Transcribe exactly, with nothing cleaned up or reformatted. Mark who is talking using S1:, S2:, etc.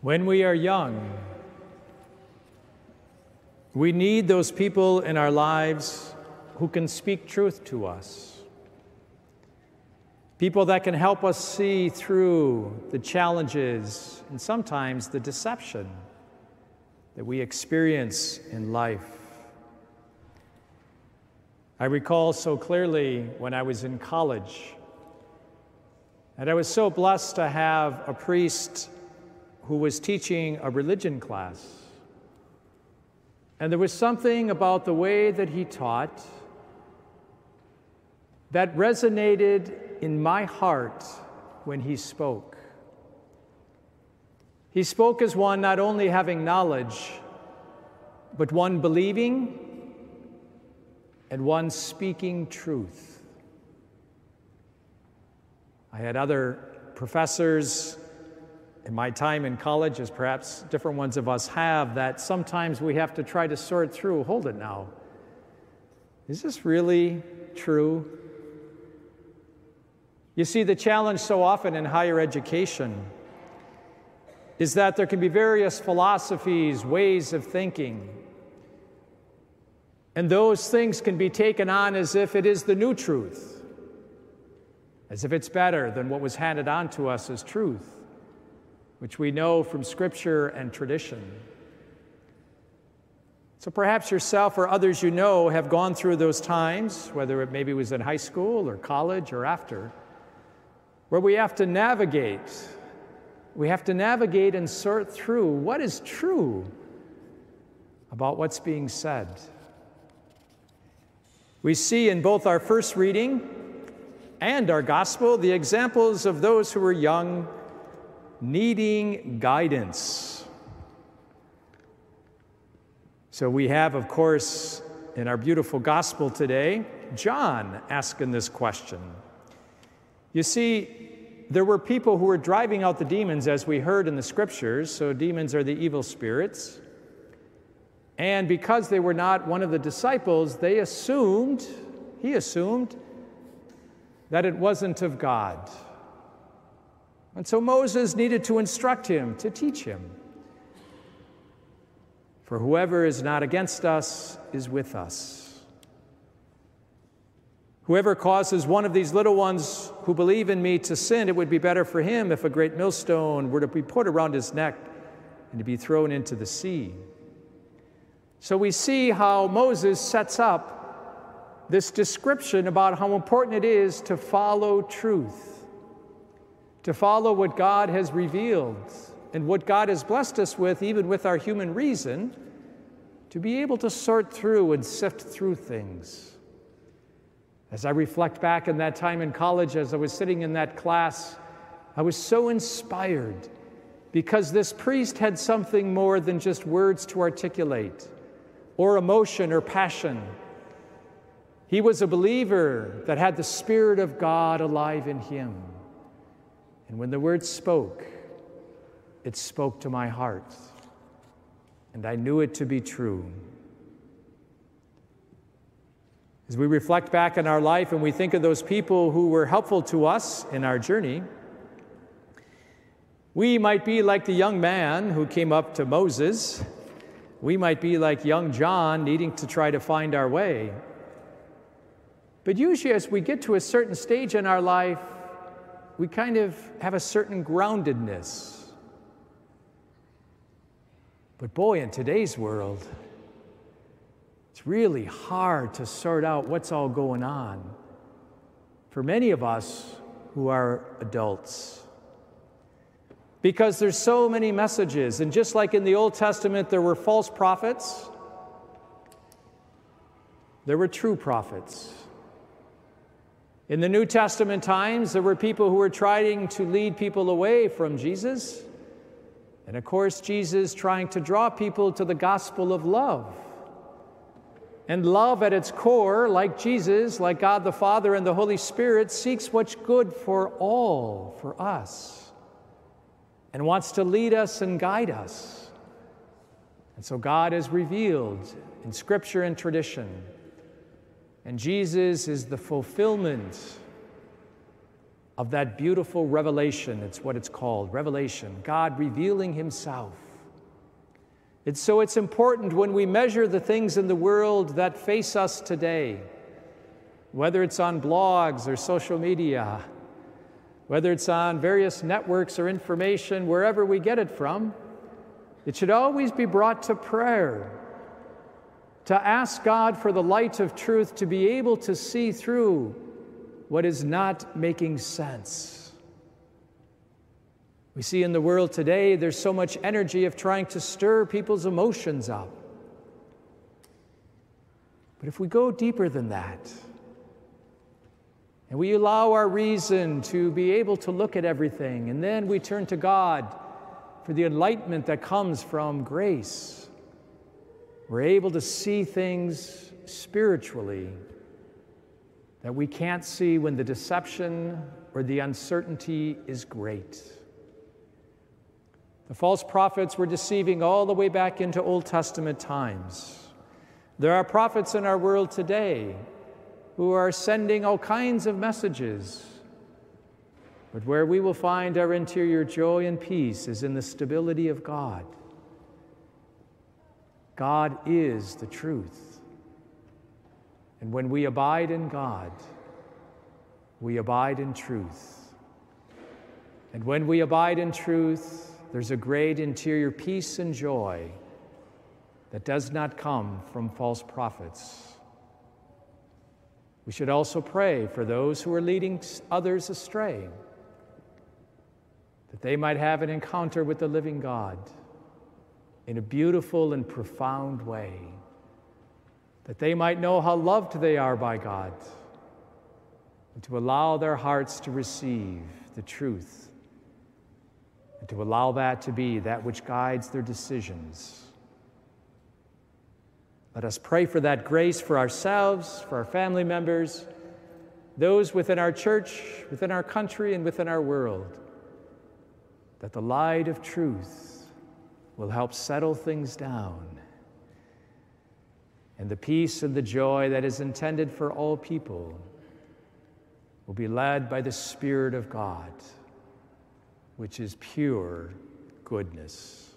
S1: When we are young, we need those people in our lives who can speak truth to us. People that can help us see through the challenges and sometimes the deception that we experience in life. I recall so clearly when I was in college, and I was so blessed to have a priest who was teaching a religion class. And there was something about the way that he taught that resonated in my heart when he spoke. He spoke as one not only having knowledge, but one believing and one speaking truth. I had other professors in my time in college, as perhaps different ones of us have, that sometimes we have to try to sort through, hold it now. Is this really true? You see, the challenge so often in higher education is that there can be various philosophies, ways of thinking, and those things can be taken on as if it is the new truth, as if it's better than what was handed on to us as truth, which we know from Scripture and tradition. So perhaps yourself or others you know have gone through those times, whether it maybe was in high school or college or after, where we have to navigate. We have to navigate and sort through what is true about what's being said. We see in both our first reading and our gospel the examples of those who were young, needing guidance. So we have, of course, in our beautiful gospel today, John asking this question. You see, there were people who were driving out the demons, as we heard in the scriptures, so demons are the evil spirits. And because they were not one of the disciples, they assumed, he assumed, that it wasn't of God. And so Moses needed to instruct him, to teach him. For whoever is not against us is with us. Whoever causes one of these little ones who believe in me to sin, it would be better for him if a great millstone were to be put around his neck and to be thrown into the sea. So we see how Moses sets up this description about how important it is to follow truth, to follow what God has revealed and what God has blessed us with, even with our human reason, to be able to sort through and sift through things. As I reflect back on that time in college, as I was sitting in that class, I was so inspired because this priest had something more than just words to articulate or emotion or passion. He was a believer that had the Spirit of God alive in him. And when the word spoke, it spoke to my heart, and I knew it to be true. As we reflect back on our life and we think of those people who were helpful to us in our journey, we might be like the young man who came up to Moses. We might be like young John needing to try to find our way. But usually as we get to a certain stage in our life, we kind of have a certain groundedness. But boy, in today's world, it's really hard to sort out what's all going on for many of us who are adults. Because there's so many messages, and just like in the Old Testament there were false prophets, there were true prophets. In the New Testament times, there were people who were trying to lead people away from Jesus. And of course, Jesus trying to draw people to the gospel of love. And love at its core, like Jesus, like God the Father and the Holy Spirit, seeks what's good for all, for us, and wants to lead us and guide us. And so God is revealed in Scripture and tradition. And Jesus is the fulfillment of that beautiful revelation. It's what it's called, revelation, God revealing himself. It's so it's important when we measure the things in the world that face us today, whether it's on blogs or social media, whether it's on various networks or information, wherever we get it from, it should always be brought to prayer, to ask God for the light of truth to be able to see through what is not making sense. We see in the world today, there's so much energy of trying to stir people's emotions up. But if we go deeper than that, and we allow our reason to be able to look at everything, and then we turn to God for the enlightenment that comes from grace, we're able to see things spiritually that we can't see when the deception or the uncertainty is great. The false prophets were deceiving all the way back into Old Testament times. There are prophets in our world today who are sending all kinds of messages, but where we will find our interior joy and peace is in the stability of God. God is the truth. And when we abide in God, we abide in truth. And when we abide in truth, there's a great interior peace and joy that does not come from false prophets. We should also pray for those who are leading others astray, that they might have an encounter with the living God in a beautiful and profound way, that they might know how loved they are by God, and to allow their hearts to receive the truth, and to allow that to be that which guides their decisions. Let us pray for that grace for ourselves, for our family members, those within our church, within our country, and within our world, that the light of truth will help settle things down, and the peace and the joy that is intended for all people will be led by the Spirit of God, which is pure goodness.